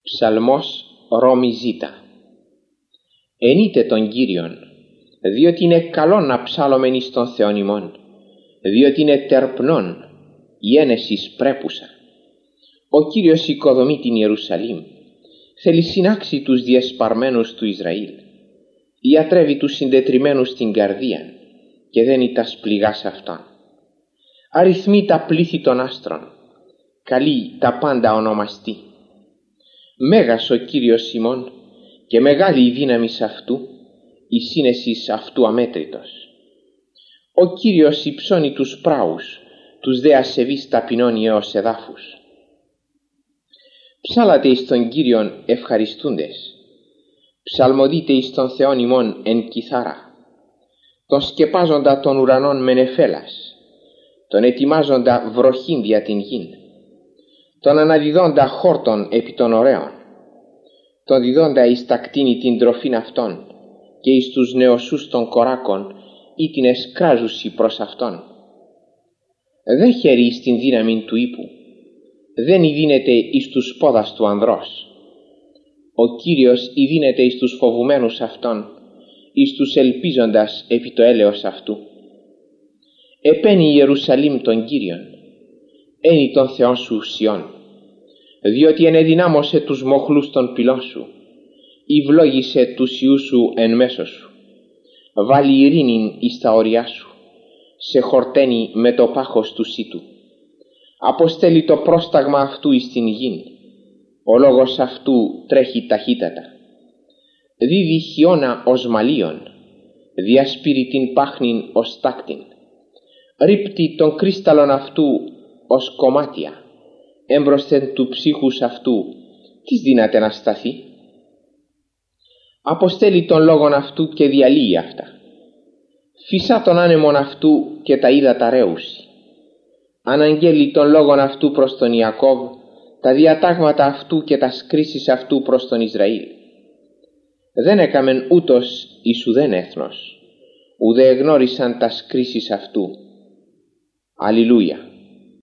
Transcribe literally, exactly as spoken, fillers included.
Ψαλμός Ρώμη Ζήτα. Ενείτε τον Κύριον, διότι είναι καλόν να ψάλλομεν εις τον Θεόν ημών, διότι είναι τερπνόν η ένεσης πρέπουσα. Ο Κύριος οικοδομεί την Ιερουσαλήμ, θέλει συνάξει τους διεσπαρμένους του Ισραήλ, ιατρεύει τους συντετριμμένους στην καρδία και δένει τας πληγάς αυτών. Αριθμεί τα πλήθη των άστρων, καλεί τα πάντα ονομαστεί. Μέγας ο Κύριος ημών και μεγάλη η δύναμη αυτού, η σύνεσης αυτού αμέτρητος. Ο Κύριος υψώνει τους πράους, τους δε ασεβείς ταπεινώνει έως εδάφους. Ψάλατε εις τον Κύριον ευχαριστούντες, ψαλμοδείτε εις τον Θεόν ημών εν κιθάρα, τον σκεπάζοντα των ουρανών με νεφέλας, τον ετοιμάζοντα βροχήν δια την γην, τον αναδιδόντα χόρτον επί των ωραίων, τον διδόντα εις τα κτίνη την τροφήν αυτών και εις τους νεοσούς των κοράκων ή την εσκράζουσι προς αυτόν. Δεν χαίρει εις την δύναμη του ύπου, δεν ειδύνεται εις τους πόδας του ανδρός. Ο Κύριος ειδύνεται εις τους φοβουμένους αυτών, εις τους ελπίζοντας επί το έλεος αυτού. Επαίνει η Ιερουσαλήμ τον Κύριον, ένι τον Θεόν σου Σιών, διότι ενεδυνάμωσε τους μοχλούς των πυλών σου, ευλόγησε τους ιούς σου εν μέσω σου, βάλει ειρήνην εις τα όρια σου, σε χορταίνει με το πάχος του σύτου, αποστέλει το πρόσταγμα αυτού εις την γην, ο λόγος αυτού τρέχει ταχύτατα, δίδει χιώνα ως μαλλίον, διασπείρει την πάχνην ως τάκτην, ρίπτει τον κρίσταλλον αυτού ως κομμάτια, έμπροσθεν του ψύχους αυτού, τις δύναται να σταθεί. Αποστέλει τον λόγον αυτού και διαλύει αυτά. Φυσά τον άνεμον αυτού και τα ύδατα ρέουσι. Αναγγέλει τον λόγον αυτού προς τον Ιακώβ, τα διατάγματα αυτού και τα σκρίσεις αυτού προς τον Ισραήλ. Δεν έκαμεν ούτως εις ουδέν έθνος, ουδέ εγνώρισαν τα σκρίσεις αυτού. Αλληλούια.